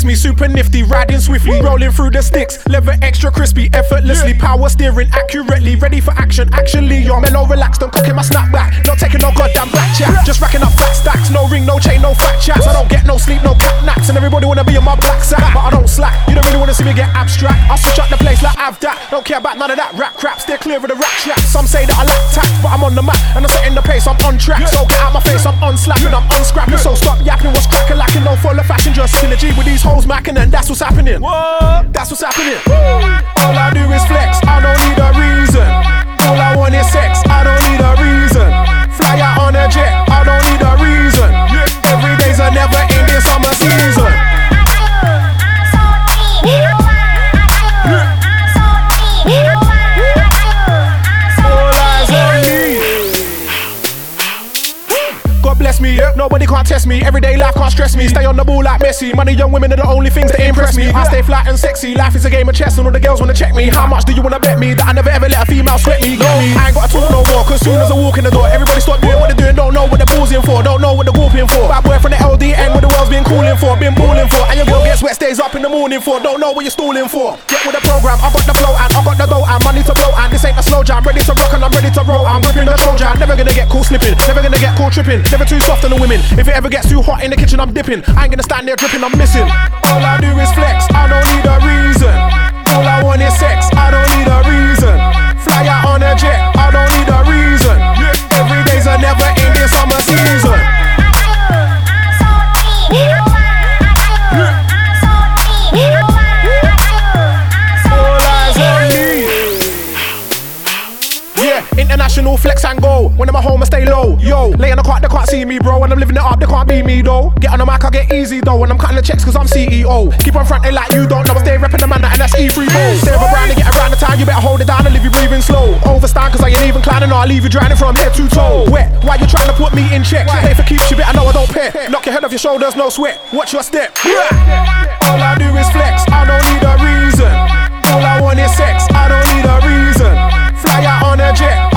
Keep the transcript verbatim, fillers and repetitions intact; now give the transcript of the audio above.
me, super nifty, riding swiftly, rolling through the sticks, leather extra crispy, effortlessly, power steering accurately, ready for action, actually, yo, mellow, relaxed, I'm cocking my snapback, not taking no goddamn black chat, just racking up fat stacks, no ring, no chain, no fat chats, I don't get no sleep, no cat naps, and everybody wanna be on my black sack, but I don't slack, you don't really wanna see me get abstract, I'll switch up the place like I've that, don't care about none of that rap crap, steer clear of the rap chat, some say that I lack tact, but I'm on the map, and I'm setting the pace, I'm on track, so get out my face, I'm unslapping, I'm unscrapping, so stop yapping, what's cracking, lacking, no full of fashion, just synergy with these hoes macking, and that's what's happening, what? That's what's happening, all I do is flex, I don't need a reason, all I want is sex, I don't need a reason, fly out on a jet, I don't need a reason, every day's a never ending summer season. Bless me, yep. Nobody can't test me. Everyday life can't stress me. Stay on the ball like Messi. Money, young women are the only things that impress me. I stay flat and sexy. Life is a game of chess, and all the girls wanna check me. How much do you wanna bet me that I never ever let a female sweat me? Go. I ain't gotta talk no more, cause soon as I walk in the door, everybody stop doing what they're doing. Don't know what the ball's in for. Don't know what the whooping for. Bad boy from the L D N, what the world's been calling for, been balling for. And your girl gets wet, stays up in the morning for. Don't know what you're stalling for. Get with the program. I got the flow and I got the dough and money to blow. And this ain't a slow jam. Ready to rock and I'm ready to roll. I'm gripping the Trojan. Never gonna get caught slipping. Never gonna get caught tripping. Never too soft on the women. If it ever gets too hot in the kitchen, I'm dipping. I ain't gonna stand there dripping, I'm missing. All I do is flex, I don't need a reason. All I want is sex, I don't need a reason. Fly out on a jet, I don't need a reason. Every day's a never ending summer season. All eyes on me. Yeah, international flex and go. When I'm at home I stay low. Yo, lay on the cart, they can't see me, bro. When I'm living it up, they can't be me, though. Get on the mic, I get easy, though. When I'm cutting the checks, cause I'm C E O. Keep on fronting like you don't know. I stay repping the man, and that's E three Bo. Stay over around and get around the time. You better hold it down and leave you breathing slow. Overstand, cause I ain't even climbing, or I'll leave you drowning from head to toe. Wet, why you trying to put me in check? Play for keeps, you better know I don't pay. Knock your head off your shoulders, no sweat. Watch your step. All I do is flex, I don't need a reason. All I want is sex, I don't need a reason. Fly out on a jet.